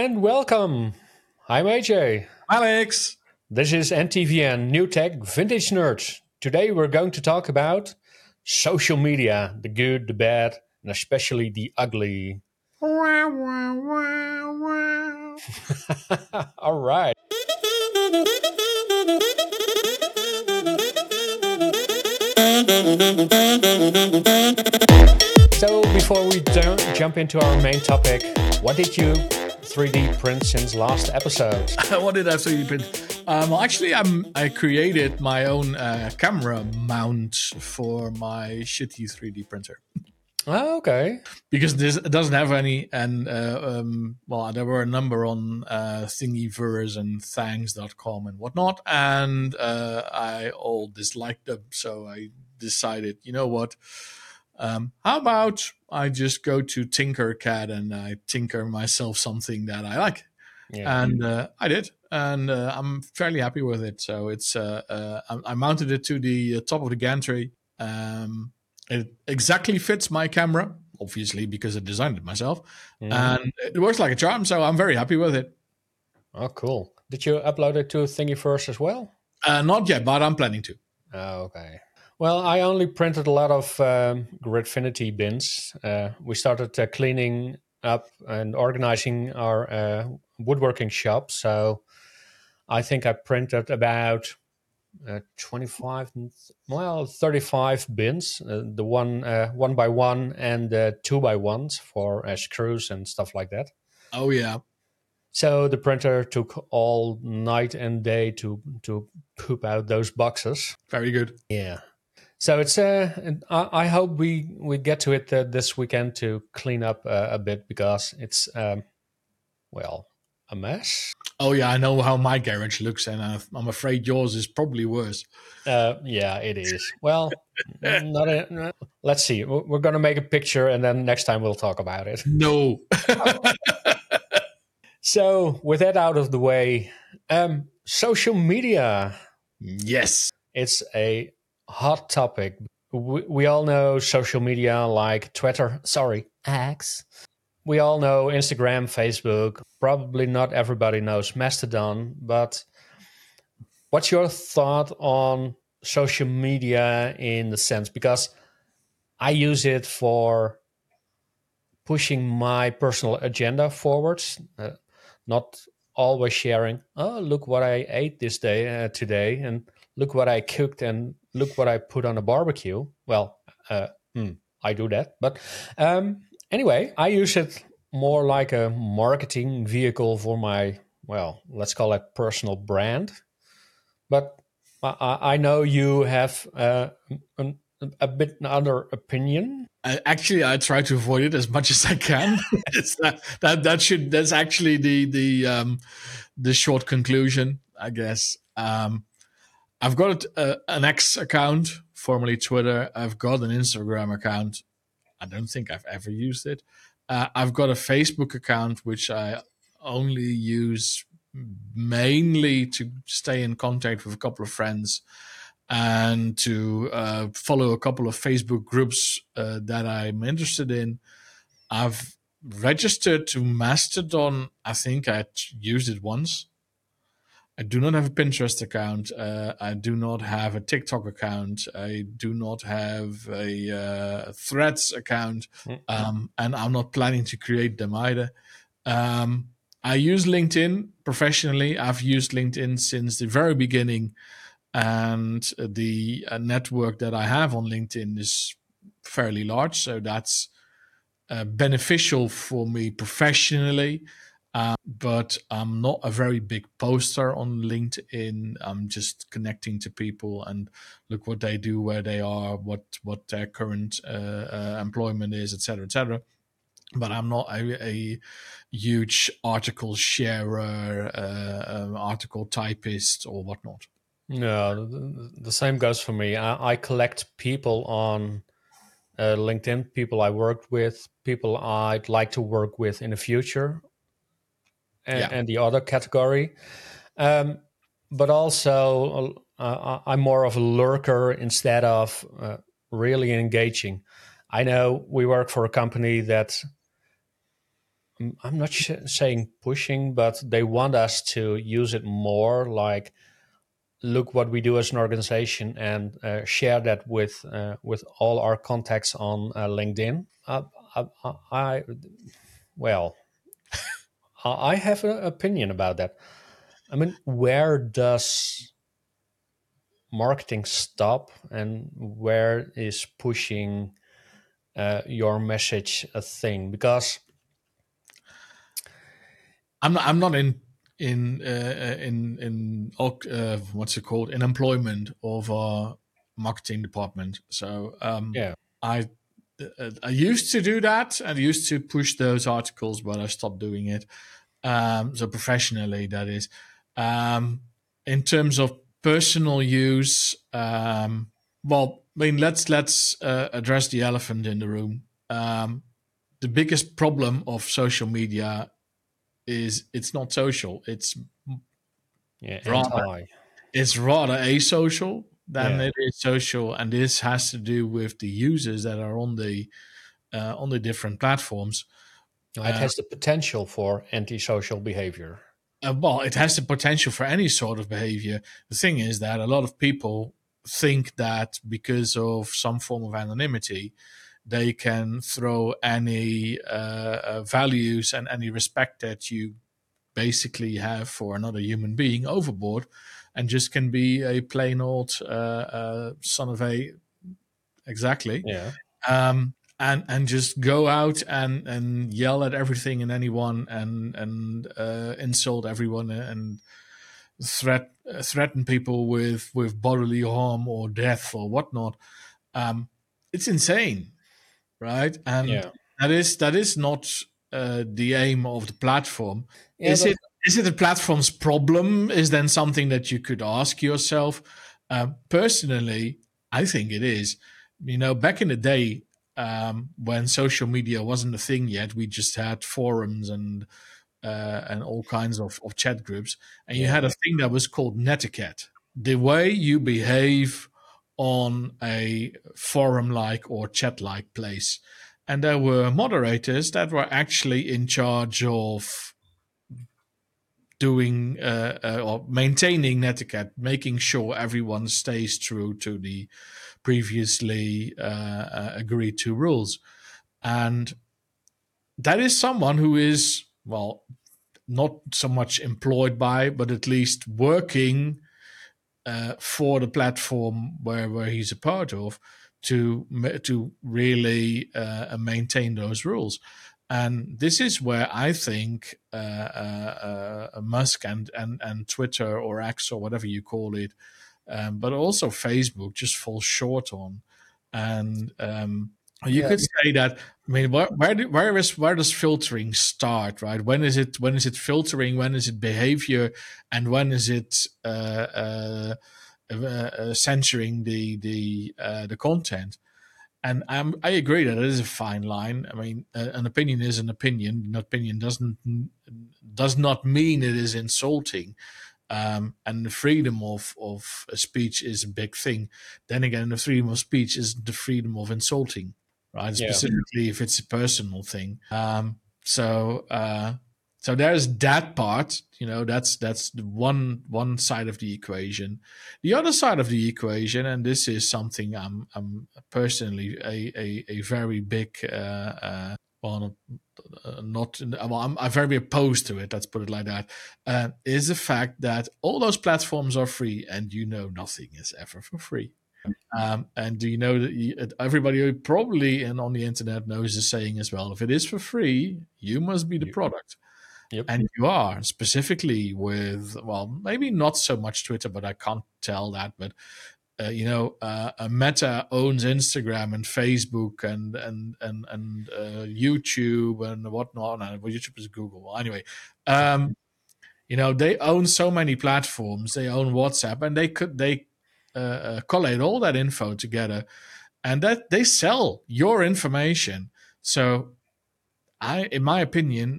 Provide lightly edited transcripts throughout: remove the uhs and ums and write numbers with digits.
And welcome. I'm AJ. Alex. This is NTVN New Tech Vintage Nerds. Today we're going to talk about social media, the good, the bad, and especially the ugly. All right. So before we jump into our main topic, what did you 3D print since last episode? What did I 3D print? I created my own camera mount for my shitty 3D printer. Oh, okay. Because this doesn't have any, and there were a number on Thingiverse and Thangs.com and whatnot, and I all disliked them, so I decided, you know what? How about I just go to Tinkercad and I tinker myself something that I like, and I did, and I'm fairly happy with it. So it's I mounted it to the top of the gantry. It exactly fits my camera, obviously because I designed it myself, and it works like a charm. So I'm very happy with it. Oh, cool! Did you upload it to Thingiverse as well? Not yet, but I'm planning to. Oh, okay. Well, I only printed a lot of Gridfinity bins. We started cleaning up and organizing our woodworking shop. So I think I printed about 25, 35 bins. The one by one and two by ones for screws and stuff like that. Oh, yeah. So the printer took all night and day to poop out those boxes. Very good. Yeah. So it's I hope we get to it this weekend to clean up a bit because it's a mess. Oh yeah, I know how my garage looks, and I'm afraid yours is probably worse. Yeah, it is. Well, let's see. We're going to make a picture, and then next time we'll talk about it. No. So with that out of the way, social media. Yes. It's a hot topic. We all know social media like Twitter, X. We all know Instagram, Facebook. Probably not everybody knows Mastodon, but what's your thought on social media in the sense? Because I use it for pushing my personal agenda forwards, not always sharing, oh, look what I ate this day today, and look what I cooked, and look what I put on a barbecue. Well, I do that. But anyway, I use it more like a marketing vehicle for my, let's call it personal brand. But I know you have a bit another opinion. I try to avoid it as much as I can. That's actually the short conclusion, I guess. I've got an X account, formerly Twitter. I've got an Instagram account. I don't think I've ever used it. I've got a Facebook account, which I only use mainly to stay in contact with a couple of friends and to follow a couple of Facebook groups that I'm interested in. I've registered to Mastodon. I think I used it once. I do not have a Pinterest account. I do not have a TikTok account. I do not have a Threads account. And I'm not planning to create them either. I use LinkedIn professionally. I've used LinkedIn since the very beginning. And the network that I have on LinkedIn is fairly large. So that's beneficial for me professionally. But I'm not a very big poster on LinkedIn. I'm just connecting to people and look what they do, where they are, what their current employment is, etc., etc. But I'm not a huge article sharer, article typist, or whatnot. No, the same goes for me. I collect people on LinkedIn, people I worked with, people I'd like to work with in the future, and the other category. But also, I'm more of a lurker instead of really engaging. I know we work for a company that I'm not saying pushing, but they want us to use it more. Like, look what we do as an organization, and share that with all our contacts on LinkedIn. I well, I have an opinion about that. I mean, where does marketing stop, and where is pushing your message a thing? Because I'm not what's it called, in employment of a marketing department. So yeah, I I used to do that. I used to push those articles, but I stopped doing it. So professionally, that is. Um, in terms of personal use, well, I mean, let's address the elephant in the room. The biggest problem of social media is it's not social. yeah, Rather anti, it's rather asocial than yeah. it is social, and this has to do with the users that are on the different platforms. It Uh, has the potential for antisocial behavior. well, it has the potential for any sort of behavior. The thing is that a lot of people think that because of some form of anonymity, they can throw any values and any respect that you basically have for another human being overboard, and just can be a plain old son of a, exactly, Yeah, and just go out and yell at everything and anyone, and insult everyone, and threaten people with bodily harm or death or whatnot. It's insane, right? And yeah, that is not the aim of the platform. yeah. Is But it the platform's problem? Is then something that you could ask yourself. Personally, I think it is. You know, back in the day, when social media wasn't a thing yet, we just had forums and all kinds of chat groups, and you yeah, had a thing that was called netiquette. The way you behave on a forum like or chat like place. And there were moderators that were actually in charge of doing or maintaining netiquette, making sure everyone stays true to the previously agreed to rules. And that is someone who is, well, not so much employed by, but at least working for the platform where he's a part of, to really maintain those rules. And this is where I think Musk and Twitter or X or whatever you call it, but also Facebook just fall short on. And you yeah, could say that. I mean, where does filtering start, right? When is it filtering? When is it behavior? And when is it censoring the content? And I agree that it is a fine line. I mean, an opinion is an opinion. An opinion does not mean it is insulting. And the freedom of speech is a big thing. Then again, the freedom of speech is the freedom of insulting, right? yeah, Specifically, if it's a personal thing. So so there's that part. You know, that's the one side of the equation. The other side of the equation, and this is something I'm personally a very big well, not well, I'm very opposed to it. Let's put it like that. Is the fact that all those platforms are free, and you know nothing is ever for free. And do you know that everybody probably and on the internet knows the saying as well? If it is for free, you must be the you, product. yep, And you are, specifically with, well, maybe not so much Twitter, but I can't tell that. But Meta owns Instagram and Facebook and YouTube and whatnot. And well, YouTube is Google. Well, anyway, they own so many platforms. They own WhatsApp, and they collate all that info together, and that they sell your information. So in my opinion,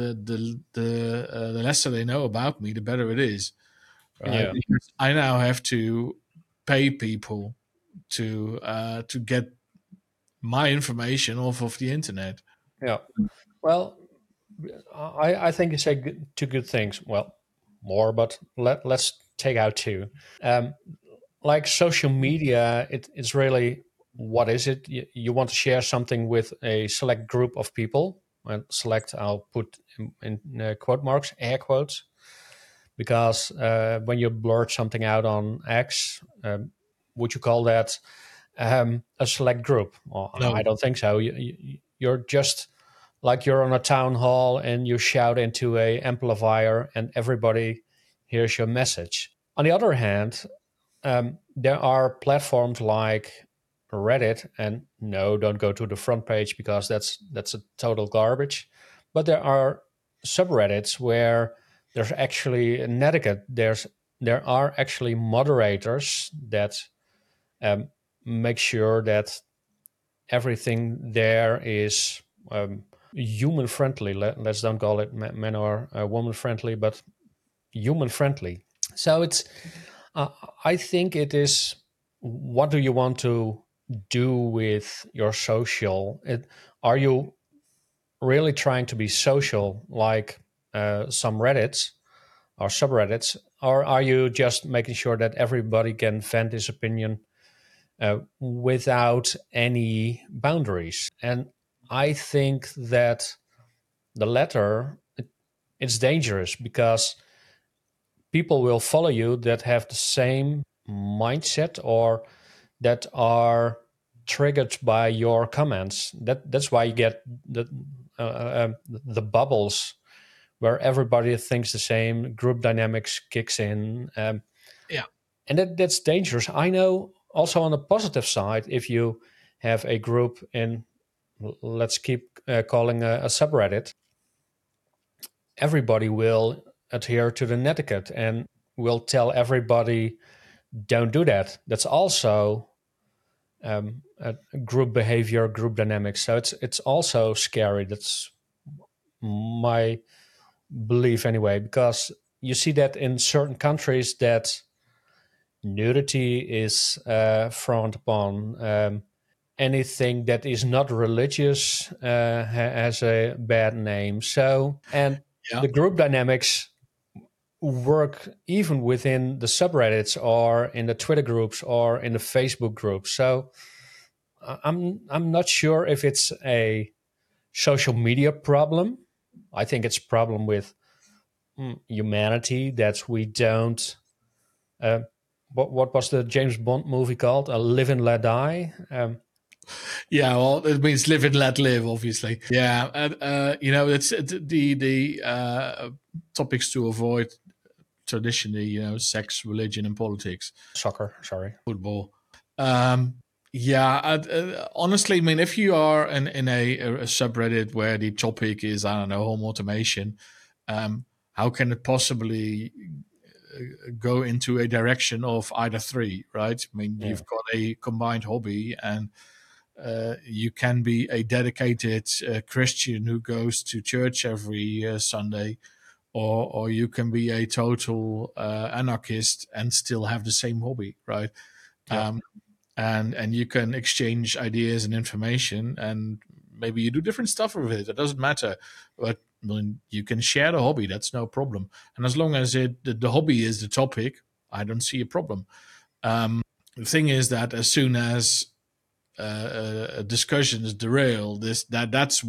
the lesser they know about me, the better it is, right? yeah, Because I now have to pay people to get my information off of the internet. yeah. Well, I think you say two good things. Well, more, but let's take out two. Um, like social media, it's really, what is it? You want to share something with a select group of people. And select, I'll put in quote marks, air quotes, because when you blurt something out on X, would you call that a select group? Well, I No. don't think so. You're just like you're on a town hall and you shout into a amplifier and everybody hears your message. On the other hand, there are platforms like Reddit, and no, don't go to the front page because that's a total garbage. But there are subreddits where there's actually an etiquette. There are actually moderators that um, make sure that everything there is human friendly. Let's don't call it man or woman friendly, but human friendly. So it's uh, I think it is, what do you want to do with your social? Are you really trying to be social like some Reddits or subreddits, or are you just making sure that everybody can vent his opinion without any boundaries? And I think that the latter, it's dangerous because people will follow you that have the same mindset or that are triggered by your comments. That's why you get the bubbles where everybody thinks the same. Group dynamics kicks in, Yeah. and that's dangerous. I know. Also, on the positive side, if you have a group in, let's keep calling a subreddit, everybody will adhere to the netiquette and will tell everybody, don't do that. That's also group behavior, group dynamics. So it's also scary. That's my belief anyway, because you see that in certain countries that nudity is frowned upon. Anything that is not religious has a bad name. So, and Yeah. the group dynamics work even within the subreddits or in the Twitter groups or in the Facebook groups. So I'm not sure if it's a social media problem. I think it's a problem with humanity that we don't. Uh, what was the James Bond movie called? Live and Let Die. Yeah, well, it means live and let live, obviously. Yeah, and it's the topics to avoid traditionally, sex, religion, and politics, Soccer, sorry. football. Um, yeah, honestly, I mean, if you are in a subreddit where the topic is, I don't know, home automation, how can it possibly go into a direction of either three, right? I mean, Yeah. you've got a combined hobby, and you can be a dedicated Christian who goes to church every Sunday, or you can be a total anarchist and still have the same hobby, right? Yeah. Um, and you can exchange ideas and information, and maybe you do different stuff with it. It doesn't matter, but when you can share the hobby, that's no problem. And as long as the hobby is the topic, I don't see a problem. The thing is that as soon as a discussion is derailed, that's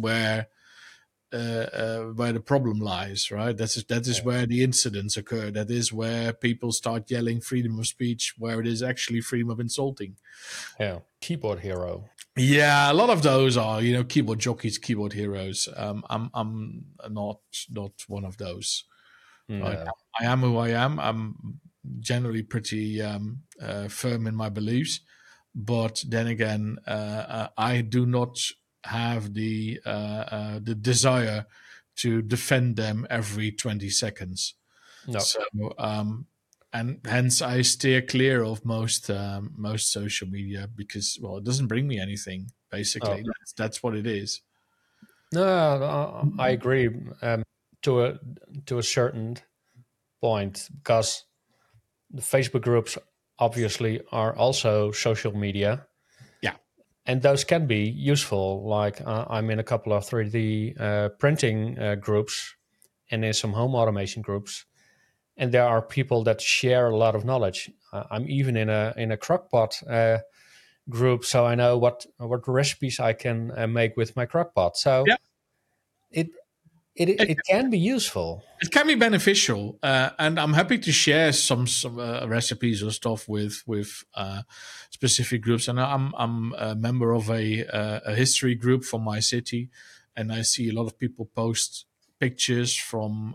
where the problem lies, right? That is Yeah. where the incidents occur. That is where people start yelling freedom of speech, where it is actually freedom of insulting. Yeah. Keyboard hero. Yeah, a lot of those are, keyboard jockeys, keyboard heroes. I'm not one of those. Right? No. I am who I am. I'm generally pretty firm in my beliefs, but then again, I do not have the desire to defend them every 20 seconds. No. So, and hence I steer clear of most social media because, well, it doesn't bring me anything. Basically, No. that's what it is. No, I agree to a certain point, because the Facebook groups obviously are also social media. Yeah. and those can be useful. Like I'm in a couple of 3D printing groups and in some home automation groups, and there are people that share a lot of knowledge. I'm even in a crockpot group, so I know what recipes I can make with my crockpot. So Yeah. it it can be useful. It can be beneficial, and I'm happy to share some recipes or stuff with specific groups. And I'm a member of a history group from my city, and I see a lot of people post pictures from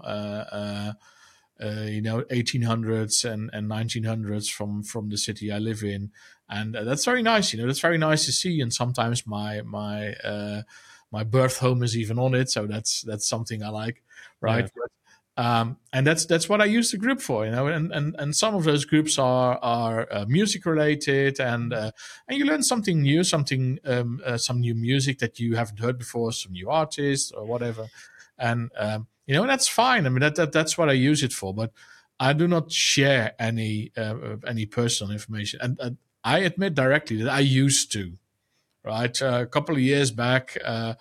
1800s and 1900s from the city I live in, and that's very nice. That's very nice to see. And sometimes my birth home is even on it, so that's something I like, Yeah, right? And that's what I use the group for, and some of those groups are music related, and you learn something new, some new music that you haven't heard before, some new artists or whatever, and that's fine. I mean that's what I use it for, but I do not share any personal information, and I admit directly that I used to, right? A couple of years back,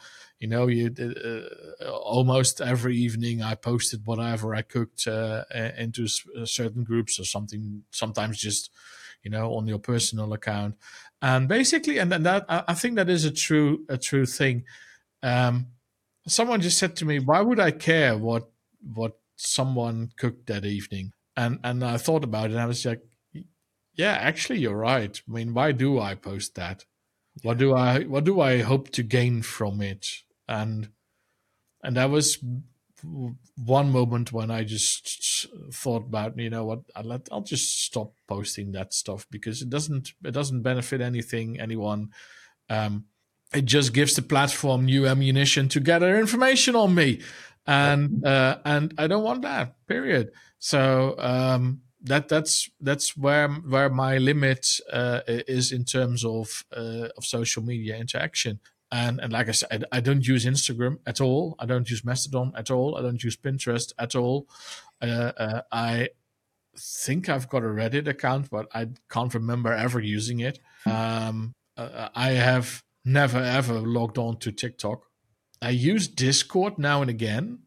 almost every evening I posted whatever I cooked into certain groups or something. Sometimes just on your personal account, and basically, and that I think that is a true thing. Um, Someone just said to me, "Why would I care what someone cooked that evening?" And I thought about it, and I was like, "Yeah, actually, you're right. I mean, why do I post that? What do I hope to gain from it?" And that was one moment when I just thought about, what, I'll just stop posting that stuff because it doesn't benefit anyone. Um, it just gives the platform new ammunition to gather information on me, and I don't want that. Period. So that's where my limit is in terms of social media interaction. And like I said, I don't use Instagram at all. I don't use Mastodon at all. I don't use Pinterest at all. I think I've got a Reddit account, but I can't remember ever using it. I have never ever logged on to TikTok. I use Discord now and again,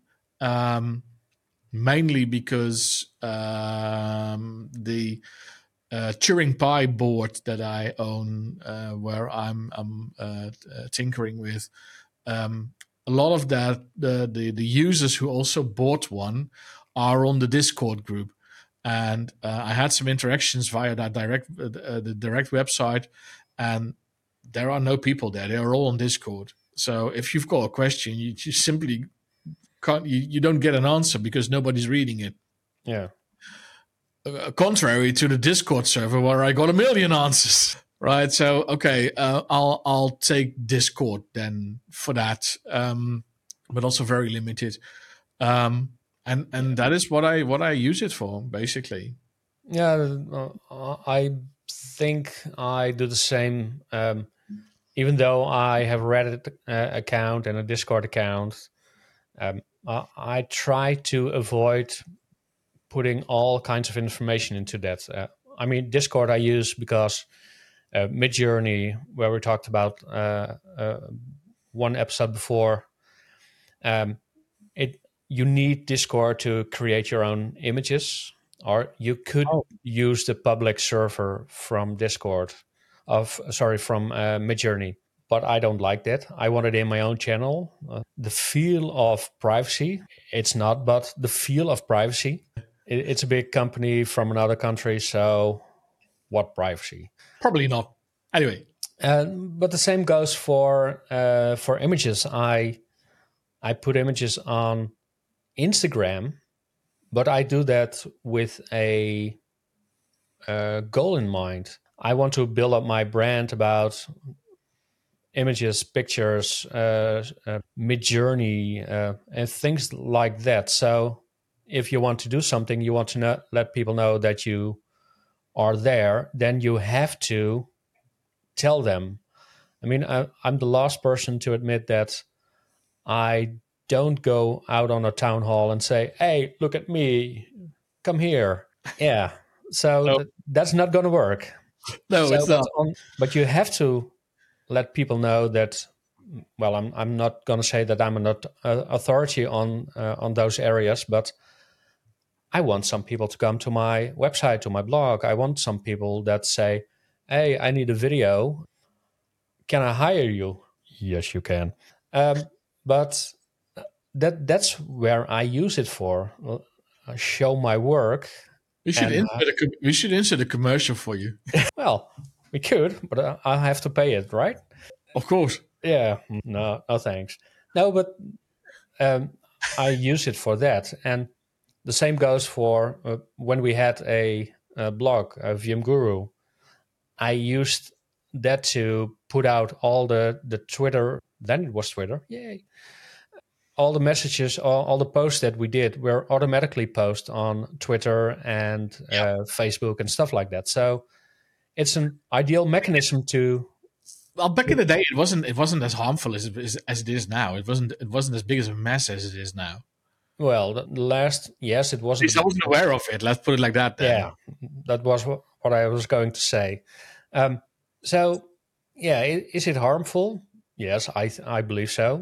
mainly because the Turing Pi board that I own, where I'm tinkering with, a lot of that the users who also bought one are on the Discord group, and I had some interactions via that the direct website, and there are no people there. They are all on Discord. So if you've got a question, you simply can't. You don't get an answer because nobody's reading it. yeah, Contrary to the Discord server where I got a million answers. Right. So okay, I'll take Discord then for that, but also very limited. And that is what I use it for basically. yeah. I think I do the same. Even though I have a Reddit account and a Discord account, I try to avoid putting all kinds of information into that. I mean, Discord I use because Midjourney, where we talked about one episode before, um, it you need Discord to create your own images, or you could Oh, use the public server from Discord, from Midjourney. But I don't like that. I want it in my own channel. The feel of privacy, it's not, but the feel of privacy. It's a big company from another country, so what privacy? probably not. Anyway, But the same goes for images. I put images on Instagram, but I do that with a goal in mind. I want to build up my brand about images, pictures, Mid-Journey, and things like that. So if you want to do something, you want to let people know that you are there, then you have to tell them. I mean, I'm the last person to admit that I don't go out on a town hall and say, "Hey, look at me, come here." Yeah, so no, that's not going to work. no, So, it's not. but you have to let people know that. Well, I'm not going to say that I'm an authority on those areas, but I want some people to come to my website, to my blog. I want some people that say, "Hey, I need a video. Can I hire you?" Yes, you can. But that's where I use it for. Show my work. And We should insert a commercial for you. well, we could, but I'll have to pay it, right? Of course. Yeah, no, no thanks. No, but um, I use it for that. And the same goes for when we had a blog, VM Guru. I used that to put out all the Twitter. Then it was Twitter. Yay! All the messages, all the posts that we did were automatically posted on Twitter and Facebook and stuff like that. So it's an ideal mechanism to. Well, back in the day, it wasn't as harmful as it is now. It wasn't as big as a mess as it is now. Well, the last, yes, it wasn't. At least I wasn't aware of it. Let's put it like that. Then. Yeah, that was what I was going to say. So, yeah, is it harmful? Yes, I believe so.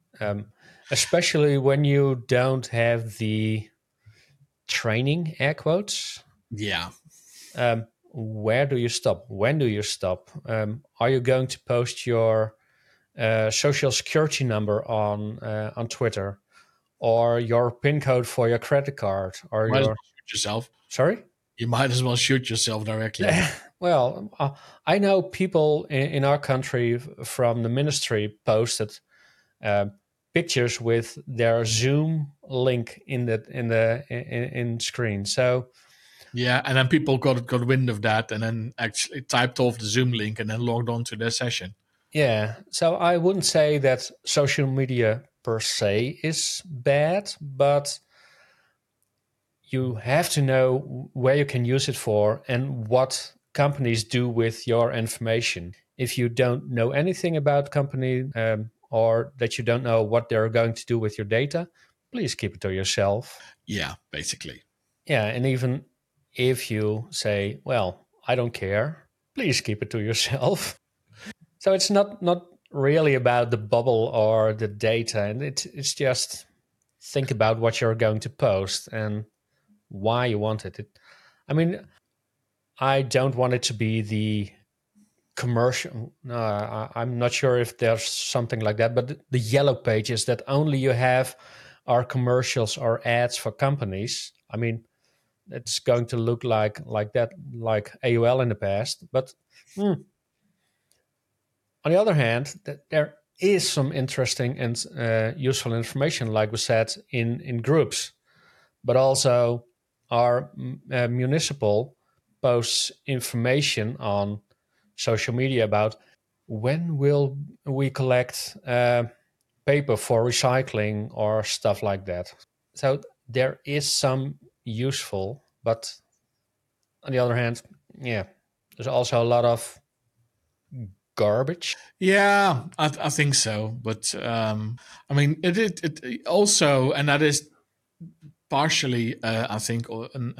Especially when you don't have the training, air quotes. Yeah. Where do you stop? When do you stop? Are you going to post your social security number on Twitter, or your PIN code for your credit card, or Might as your well shoot yourself. sorry? You might as well shoot yourself directly. Well, I know people in our country from the ministry posted pictures with their Zoom link in screen. So yeah, and then people got wind of that, and then actually typed off the Zoom link and then logged on to their session. yeah, so I wouldn't say that social media per se is bad, but you have to know where you can use it for and what companies do with your information. If you don't know anything about company or that you don't know what they're going to do with your data, please keep it to yourself. Yeah, basically. Yeah, and even if you say, "Well, I don't care," please keep it to yourself. So it's not really about the bubble or the data, and it's just think about what you're going to post and why you want it. I mean, I don't want it to be the commercial. I'm not sure if there's something like that, but the yellow pages that only you have are commercials or ads for companies. I mean, it's going to look like that, like AOL in the past. But on the other hand, there is some interesting and useful information, like we said, in groups, but also our municipal posts information on social media about when will we collect paper for recycling or stuff like that. So there is some useful, but on the other hand, yeah, there's also a lot of garbage. Yeah, I think so. But I mean, it also, and that is partially, I think,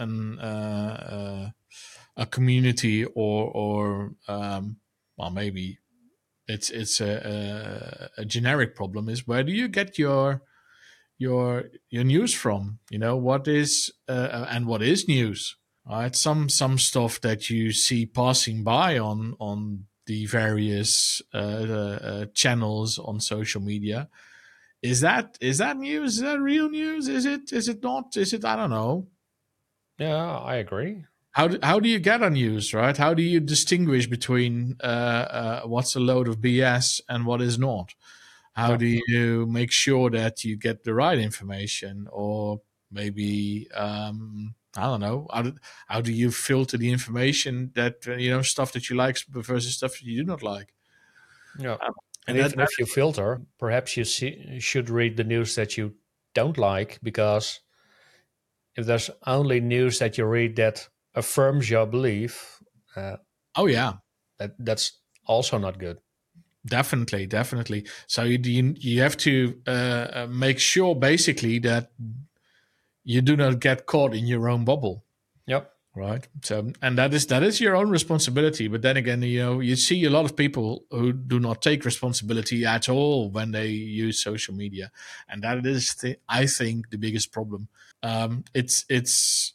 a community or well, maybe it's a generic problem. Is where do you get your news from? You know, what is and what is news? Right, some stuff that you see passing by on the various channels on social media. Is that news? Is that real news? Is it not? Is it, I don't know. Yeah, I agree. How do you get a news, right? How do you distinguish between what's a load of BS and what is not? How Yeah. do you make sure that you get the right information, or maybe I don't know. How do you filter the information that stuff that you like versus stuff that you do not like? Yeah. And And that, even if you filter, perhaps you should read the news that you don't like, because if there's only news that you read that affirms your belief, oh yeah, that's also not good. definitely. So you have to make sure basically that you do not get caught in your own bubble. Yep. right? So, and that is your own responsibility. But then again, you see a lot of people who do not take responsibility at all when they use social media, and that is, I think, the biggest problem. It's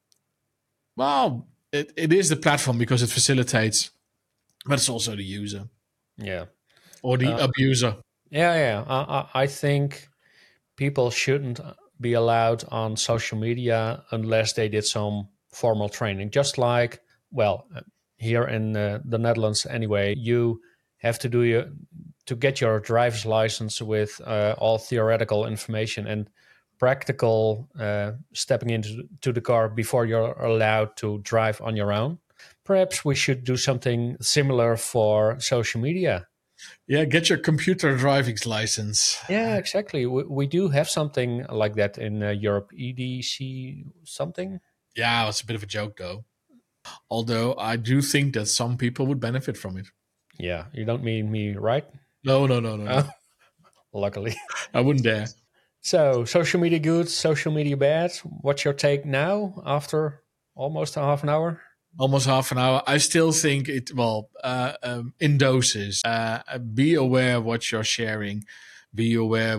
well, it is the platform because it facilitates, but it's also the user Yeah. or the abuser. Yeah. I think people shouldn't be allowed on social media unless they did some formal training. Just like, well, here in the Netherlands, anyway, you have to to get your driver's license with all theoretical information and practical stepping into the car before you're allowed to drive on your own. Perhaps we should do something similar for social media. Yeah, get your computer driving license. Yeah, exactly. We do have something like that in Europe, EDC something. Yeah, it's a bit of a joke though. Although I do think that some people would benefit from it. Yeah, you don't mean me, right? No, no, no, no, no. Oh, luckily. I wouldn't dare. So, social media good, social media bad. What's your take now after almost a half an hour? Almost half an hour. I still think it, well, in doses. Be aware what you're sharing. Be aware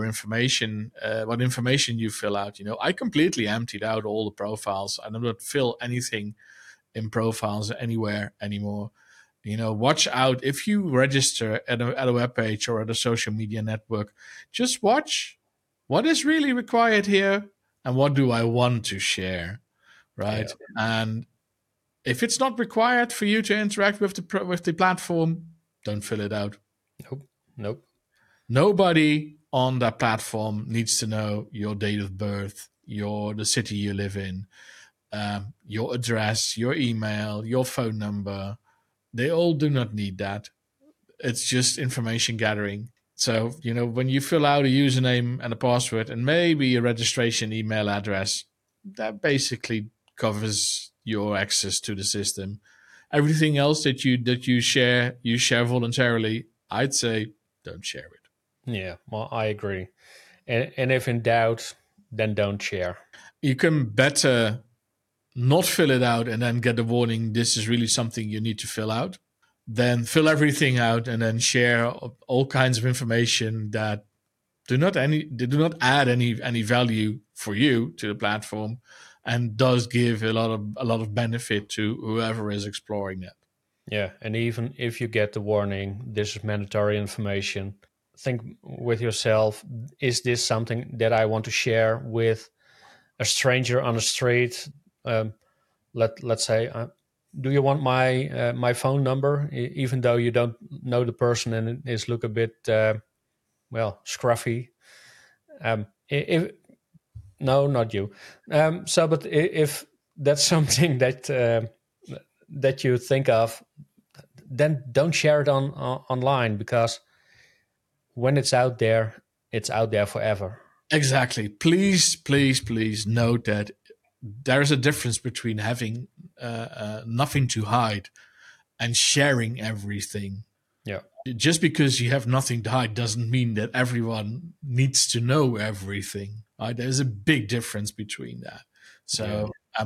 what information you fill out. I completely emptied out all the profiles. I do not fill anything in profiles anywhere anymore. Watch out if you register at a web page or at a social media network. Just watch what is really required here and what do I want to share, right? Yeah. And if it's not required for you to interact with the platform, don't fill it out. Nope. Nope. Nobody on that platform needs to know your date of birth, the city you live in, your address, your email, your phone number. They all do not need that. It's just information gathering. So, when you fill out a username and a password and maybe a registration email address, that basically covers your access to the system. Everything else that you share voluntarily, I'd say don't share it. Yeah, well, I agree. And if in doubt, then don't share. You can better not fill it out and then get a warning this is really something you need to fill out, then fill everything out and then share all kinds of information that do not add any value for you to the platform and does give a lot of benefit to whoever is exploring that. Yeah, and even if you get the warning, this is mandatory information. Think with yourself, is this something that I want to share with a stranger on the street? Um, let's say, do you want my phone number, even though you don't know the person and it is look a bit well scruffy? If no, not you. So, but if that's something that you think of, then don't share it on online, because when it's out there forever. Exactly. Please, please, please note that there's a difference between having nothing to hide and sharing everything. Yeah. Just because you have nothing to hide doesn't mean that everyone needs to know everything. Right? There's a big difference between that. So,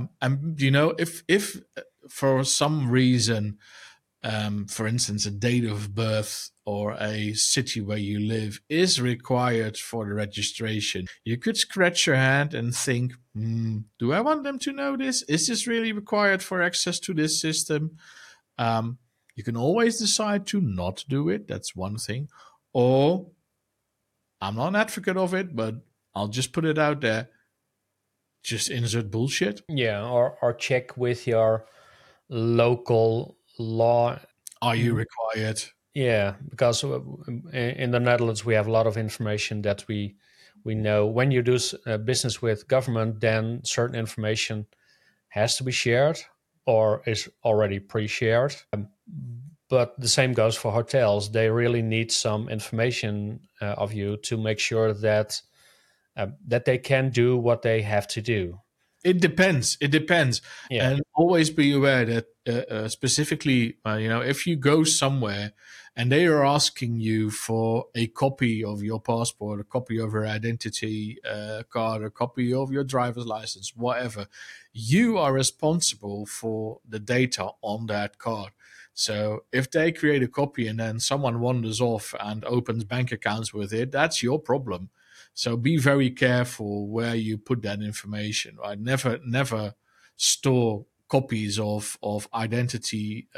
if for some reason, for instance, a date of birth or a city where you live is required for the registration, you could scratch your head and think, do I want them to know this? Is this really required for access to this system? You can always decide to not do it. That's one thing. Or I'm not an advocate of it, but I'll just put it out there. Just insert bullshit. Yeah, or check with your local law. Are you required? Yeah, because in the Netherlands we have a lot of information that we know. When you do business with government, then certain information has to be shared or is already pre-shared. But the same goes for hotels. They really need some information of you to make sure that that they can do what they have to do. It depends. It depends. Yeah. And always be aware that specifically, if you go somewhere and they are asking you for a copy of your passport, a copy of your identity card, a copy of your driver's license, whatever, you are responsible for the data on that card. So if they create a copy and then someone wanders off and opens bank accounts with it, that's your problem. So be very careful where you put that information. Right? Never store copies of identity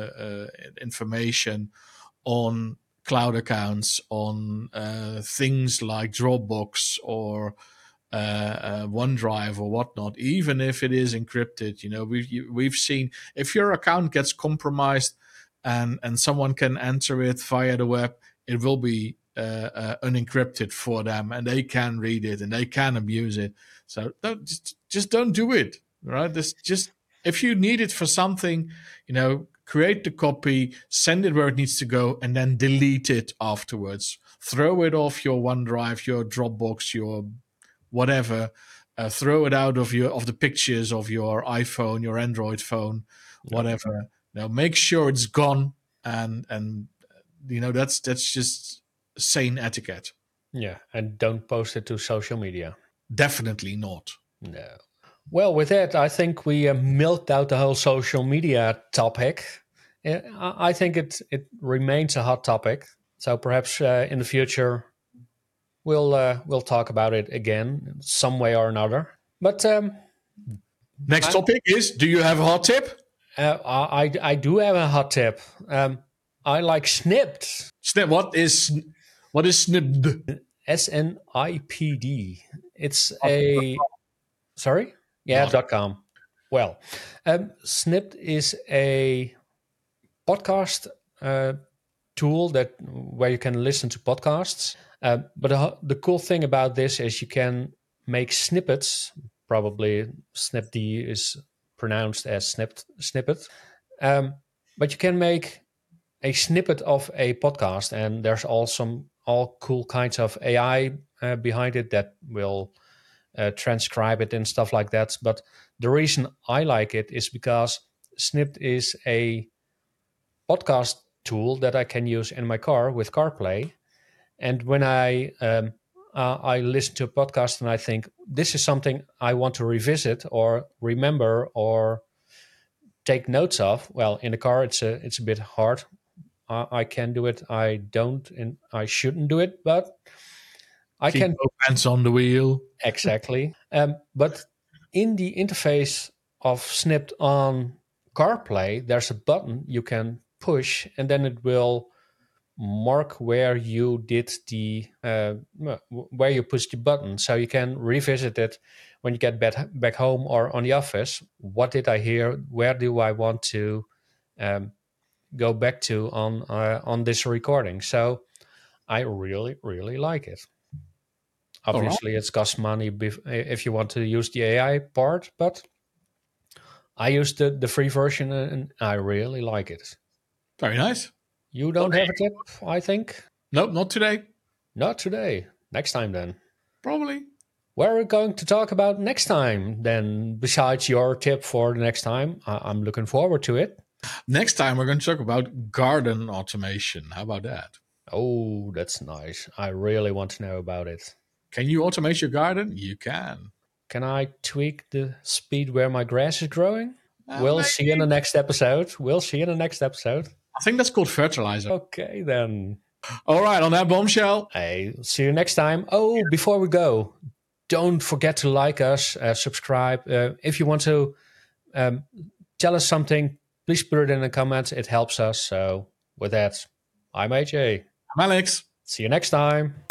information on cloud accounts, on things like Dropbox or OneDrive or whatnot, even if it is encrypted. You know, we've seen if your account gets compromised and someone can enter it via the web, it will be unencrypted for them, and they can read it and they can abuse it. So just don't do it, right? This just if you need it for something, you know, create the copy, send it where it needs to go, and then delete it afterwards. Throw it off your OneDrive, your Dropbox, your whatever. Throw it out of the pictures of your iPhone, your Android phone, whatever. Now make sure it's gone, and you know that's just sane etiquette. Yeah, and don't post it to social media. Definitely not. No. Well, with that, I think we milked out the whole social media topic. I think it remains a hot topic. So perhaps in the future we'll talk about it again some way or another. But next topic is: do you have a hot tip? I do have a hot tip. I like Snipped. Snip. What is Snipped? SNIPD. It's a sorry. Yeah, .com. Well, Snipped is a podcast tool where you can listen to podcasts. But the cool thing about this is you can make snippets. Probably Snipped is pronounced as snippet. But you can make a snippet of a podcast, and there's all cool kinds of AI behind it that will transcribe it and stuff like that. But the reason I like it is because Snipped is a podcast tool that I can use in my car with CarPlay. And when I listen to a podcast and I think this is something I want to revisit or remember or take notes of, well, in the car it's a bit hard. I can do it. I don't, and I shouldn't do it, but I Keep can. both hands on the wheel. Exactly. But in the interface of Snipped on CarPlay, there's a button you can push, and then it will mark where you did where you pushed the button, so you can revisit it when you get back home or on the office. What did I hear? Where do I want to go back to on this recording? So I really, really like it. Obviously, It's cost money if you want to use the AI part, but I used the free version and I really like it. Very nice. You don't have a tip, I think? Nope, not today. Not today. Next time, then. Probably. What are we going to talk about next time, then, besides your tip for the next time? I'm looking forward to it. Next time, we're going to talk about garden automation. How about that? Oh, that's nice. I really want to know about it. Can you automate your garden? You can. Can I tweak the speed where my grass is growing? We'll see in the next episode. I think that's called fertilizer. Okay, then. All right, on that bombshell. Hey, see you next time. Oh, before we go, don't forget to like us, subscribe. If you want to tell us something, please put it in the comments. It helps us. So with that, I'm AJ. I'm Alex. See you next time.